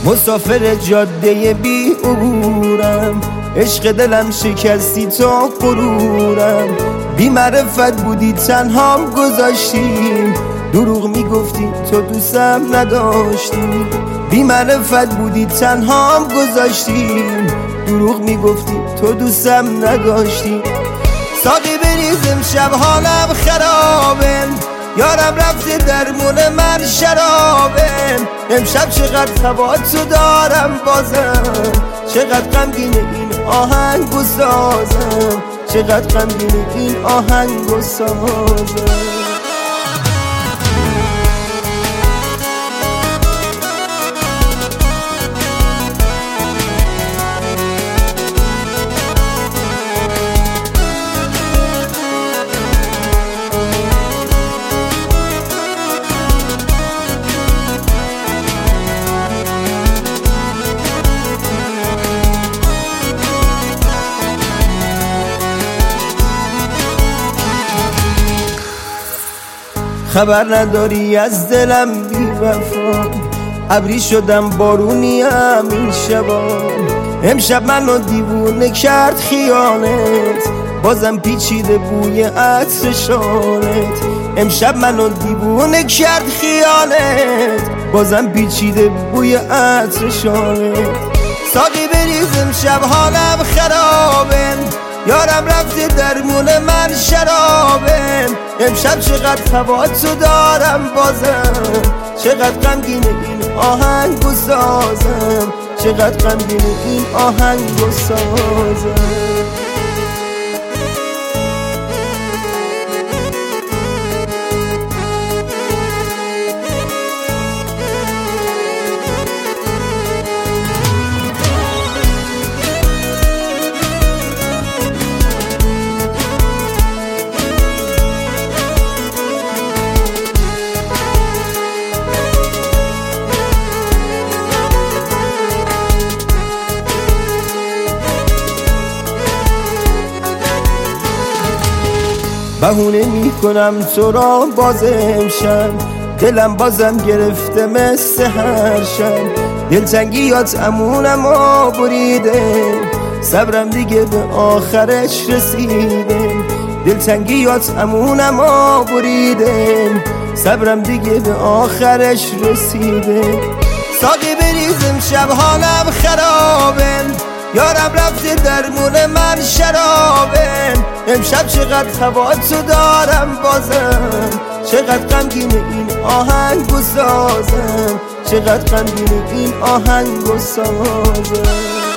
مسافر جاده بی عبورم، عشق دلم شکستی تا غرورم. بی معرفت بودی تنهام گذاشتی، دروغ میگفتی تو دوستم نداشتی. بی معرفت بودی تنهام گذاشتی، دروغ میگفتی تو دوستم نداشتی. ساقی بریز امشب حالم خرابه، یارم رفته درمون من شرابه. امشب چقدر تباتو دارم بازم، چقدر غمگین این آهنگو سازم، چقدر غمگین این آهنگو سازم. خبر نداری از دلم بی وفا، ابری شدم بارونیم این شبا. امشب منو دیوونه کرد خیانت، بازم پیچیده بوی عطر شانت. امشب منو دیوونه کرد خیانت، بازم پیچیده بوی عطر شانت. ساقی بریز امشب حالم خرابه، یارم رفته درمون من شرابه. امشب چقدر تباتو دارم بازم، چقدر غمگین این آهنگو سازم، چقدر غمگین این آهنگو سازم. بهونه میکنم تو را باز امشب، دلم بازم گرفته مثل هر شب. دلتنگیات امونم بریده، صبرم دیگه به آخرش رسیده. دلتنگیات امونم بریده، صبرم دیگه به آخرش رسیده. ساقی بریز امشب حالم خرابه، یارم رفته درمون من شرابه. امشب چقدر تباتو دارم بازم، چقدر غمگین این آهنگو سازم، چقدر غمگین این آهنگو سازم.